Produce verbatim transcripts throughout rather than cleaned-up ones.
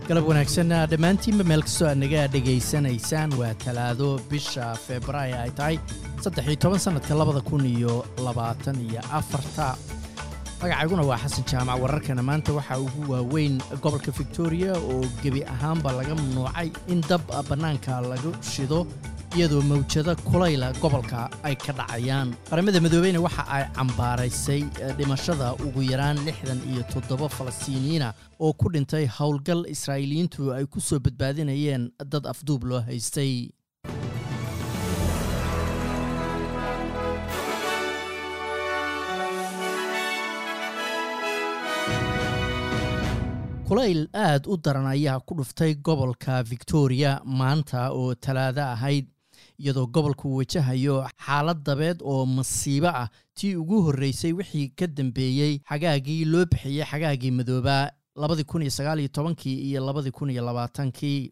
galab wanaagsan dhamaantiin meel kastoo aad naga dhageysanaysaan waa talaado bisha Febraayo ay tahay saddex iyo toban sanadka labada kun iyo labaatan iyo afar magacayguna waa Xasan Jaamac wararkana maanta waxa ugu waaweyn gobolka Victoria oo gebi ahaanba laga mamnuucay in dab banaanka lagu shido iyadoo mawjada kulayla gobolka ay ka dhacayaan qaramada midoobeyna waxa ay cambaaraysay dhimashada ugu yaraan lixdan iyo toddoba Falastiiniyiin oo ku dhintay howlgal Israa'iiliyiintu ay ku soo badbaadinayeen dad afduub loo haystay kulayl aad u daran ayaa ku dhuftay gobolka Victoria maanta oo talaado ahayd iyadoo gobolku wajahayo xaalad dabeed oo masiibo ah tii ugu horeysay wixii ka dambeeyay xagaagii loo bixiyay xagaagii madooba laba kun iyo sagaal iyo toban iyo laba kun iyo labaatan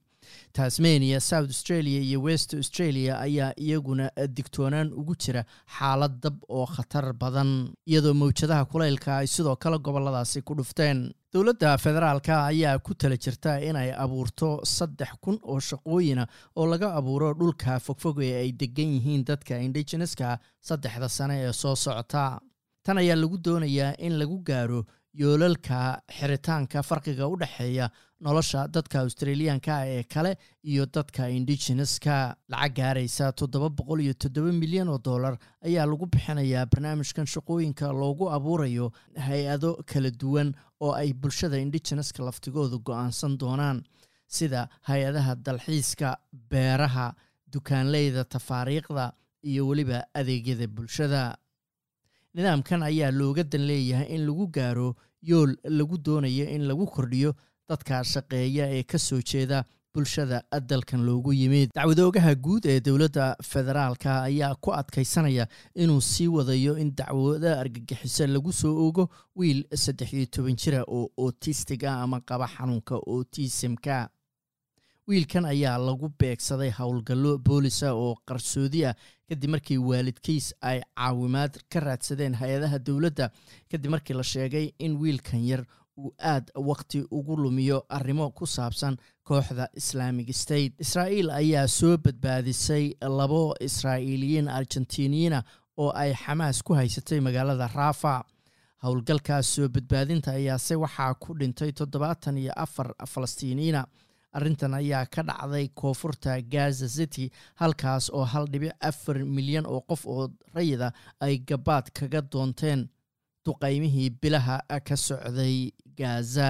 Tasmania, South Australia iyo West Australia ayaa iyaguna digtoonaan ugu jira xaalad dab oo khatar badan iyadoo mawjadaha kulaylka ay sidoo kale goboladaasi ku dhufteen dawladda federaalka ayaa ku tala jirta inay abuurto saddex kun oo shaqooyin oo laga abuuro dhulka fogfog ee ay degan yihiin dadka indigenouska saddexda sano ee soo socota tan ayaa lagu doonayaa in lagu gaaro yoolalka xiritaanka farqiga u dhaxeeya nolosha dadka Australianka ee kale iyo dadka indigenouska lacag gaaraysa toddoba boqol iyo toddoba milyan oo dollar ayaa lagu bixinayaa barnaamijkan shaqooyinka loogu abuurayo hay'ado kala duwan oo ay bulshada indigenouska laftigoodu go'aansan doonaan sida hay'adaha dalxiiska beeraha dukaanleyda tafaariiqda iyo waliba adeegyada bulshada nidaamkan ayaa looga dan leeyahay in lagu gaaro yool lagu doonayo in lagu kordhiyo dadka shaqeeya ee ka soo jeeda bulshada dalkan loogu yimid dacwadoogaha guud ee dawladda federaalka ayaa ku adkaysanaya inuu sii wadayo in dacwada argagixiso lagu soo oogo wiil saddex iyo toban jira oo autistic ah ama qaba xanuunka autismka wiilkan ayaa lagu beegsaday howlgallo boolisa oo qarsoodi ah kadib markii waalidkiis ay caawimaad ka raadsadeen hay'adaha dawladda kadib markii la sheegay in wiilkan yar uu aad waqti ugu lumiyo arrimo ku saabsan kooxda Islamic State Israa'iil ayaa soo badbaadisay labo Israa'iiliyiin Argentiniyiin oo ay Xamaas ku haysatay magaalada Rafah howlgalkaas soo badbaadinta ayaa se waxaa ku dhintay toddobaatan iyo afar Falastiiniyiin arrintan ayaa ka dhacday koonfurta Gaza City halkaas oo hal dhibic afar milyan oo qof oo rayida ay gabaad kaga doonteen duqaymihii bilaha ka socday Gaza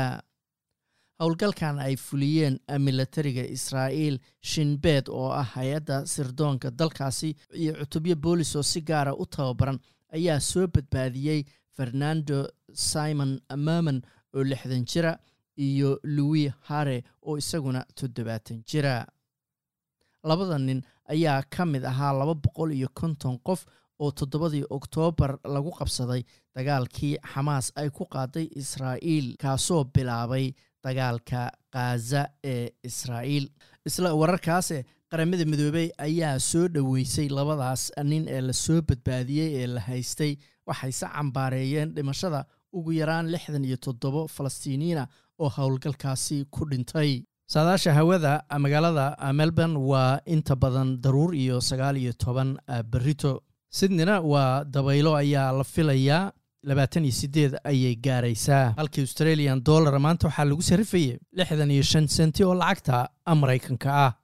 howlgalkan ay fuliyeen militariga Israa'iil Shin Bet oo ah hay'adda sirdoonka dalkaasi iyo cutubyo boolis oo si gaar ah u tababaran ayaa soo badbaadiyay Fernando Simon Merman oo lixdan jira iyo Louis Hare oo isaguna toddobaatan jira labada nin ayaa ka mid ahaa laba boqol iyo konton qof oo toddobadii Oktoobar lagu qabsaday dagaalkii Xamaas ay ku qaaday Israa'iil kaasoo bilaabay dagaalka Gaza ee Israa'iil isla wararkaas qaramada midoobay ayaa soo dhaweysay labadaas nin ee la soo badbaadiyay ee la haystay waxay sa cambaareeyeen dhimashada ugu yaraan lixdan iyo toddoba Falastiiniyiin oo howlgalkaasi ku dhintay saadaasha hawada magaalada Melbourne waa inta badan daruur iyo sagaal iyo toban berrito Sydneyna waa dabaylo ayaa la filayaa labaatan iyo siddeed ayay gaaraysaa halkii Australian dollar maanta waxaa lagu sarifayay lixdan iyo shan senti oo lacagta Mareykanka ah